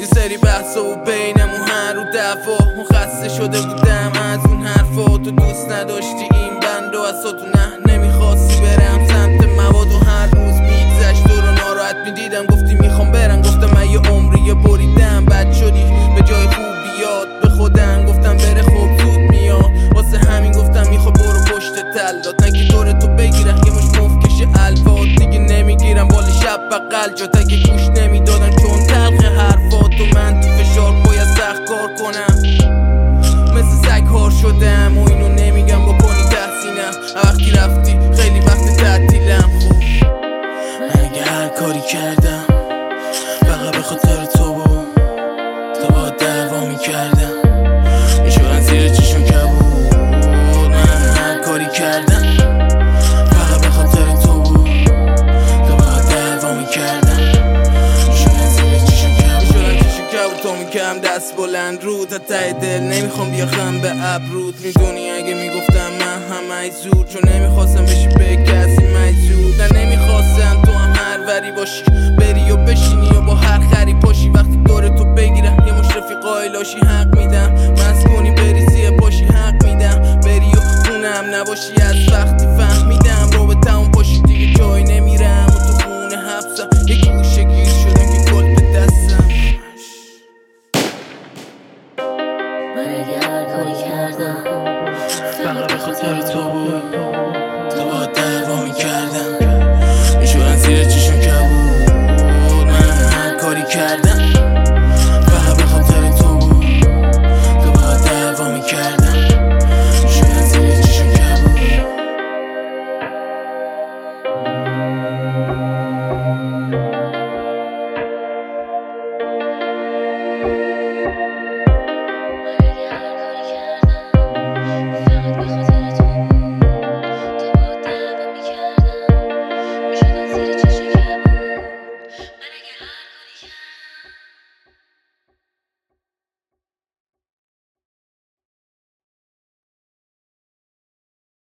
یه سری بحث و بینمون هر رو دفعه خسته شده بودم از اون حرفا. تو دوست نداشتی این بند و از تو نمیخواستی برم سمت مواد و هر روز میگذشت تو رو ناراحت میدیدم. گفتی میخوام برم، گفتم من یه عمری بریدم. بد شدی به جای خوبیات به خودم گفتم بره خوب زود میاد. واسه همین گفتم میخوام برو پشت تلات نگی دور تو بگیرم یه مش مفکش الفات. دیگه نمیگیرم والا شب بغل جات اگه گوش نمیدادن چون تلخ حرفات. و من تو فشار باید سخت کار کنم مثل سگ هار شدم و اینو نمیگم بکنی تحسینم. وقتی رفتی خیلی وقت تعطیلم. خب من اگه هر کاری کردم فقط به خاطر تو بود تا با دعوا میکردم میشورن زیر چشم کبود. من هر کاری کردم فقط به خاطر تو بود تا با دعوا میکردم میشورن زیر چشم کبود. تو میکردم دست بلند رو تا ته دل نمیخوام بیاخم به ابرود. میدونی اگه میگفتم من هم زور چون نمیخواستم بشی به کسی مجذور. نه نمیخواستم تو هم هر وری باشی